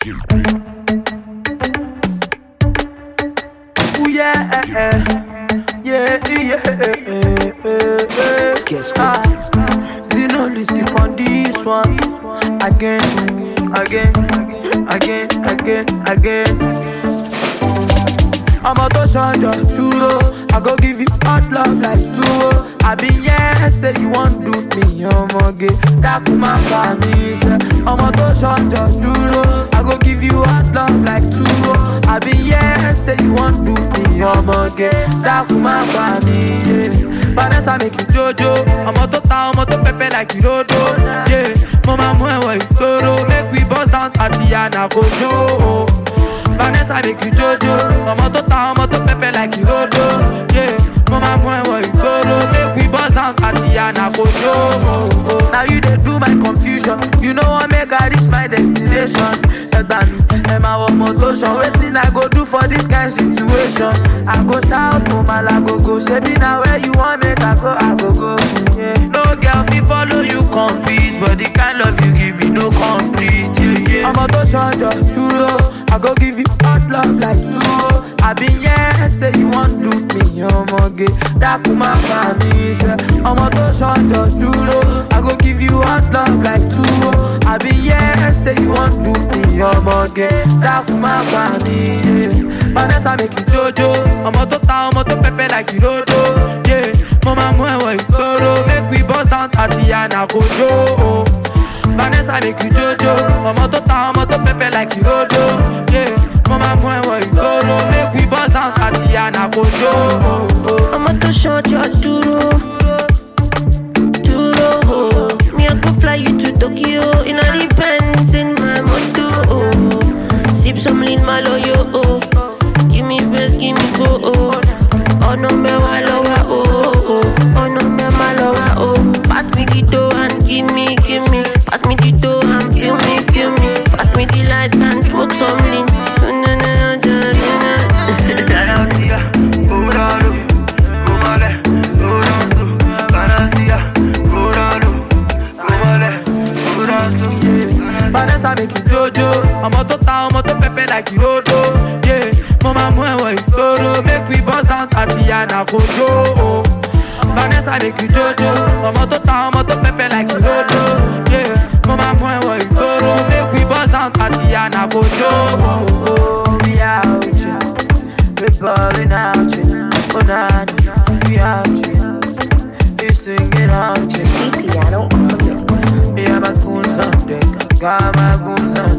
Ooh, yeah, yeah, yeah. Guess what? Zenolistic on this one. Again. I'm a to shanja, duro. I go give you hot love like two. I be say you want do me, gay. That my family, I'm a to shanja, duro. I go give you hot love like two. I be say you want do me, gay. That my family. Vanessa make you jojo. I'm a to pepe like you rodo. Yeah, mama mwe you toro. Make we bust down Tatiana go show. Vanessa make you jojo. I'm a to pepe like you rodo. Yeah, mama mwe you toro. Make we bust down Tatiana go show. Now you dey do my confusion. You know I make I reach my destination. And my motivation. Waiting I go do for this kind situation. I go shout, mama la go. Shebi now where you want make I go go. Yeah. No girl fi follow you compete, but the kind love you give me no complete. Yeah. I'm a to shanja, duro. I go give you hot love like two. I be say you want do me, gay. That my family, I'm a to shanja, duro. I go give you hot love like two. I be say you want do me, gay. That my family. Vanessa make you jojo. I'm a to pepe like you rodo. Yeah, mama mwe you toro. Make we bust down Tatiana go show. Vanessa make you jojo. I'm a to pepe like you rodo. Yeah, mama mwe you toro. Make we bust down Tatiana go show. I'm a to short your duro. Me I go fly you to Tokyo in a defense in my moto. Sip some lean maloyo. Give me best, give me go. Oh no me walowa oh no me malowa oh. Pass me the dough and give me. Pass me the dough and kill me. Pass me the light and smoke some lean. Vanessa make you jojo. I'm a to pepe like you rodo. Yeah, mama mwe you toro. Make we bust down Tatiana go show. Vanessa make you jojo. I'm a to pepe like you rodo. Yeah, mama mwe you toro. Make we bust down Tatiana go show. We out here, we ballin' out here. Oh nah, we out here, we singing out here. Piano on the Yeah, my goons on deck, got my goons on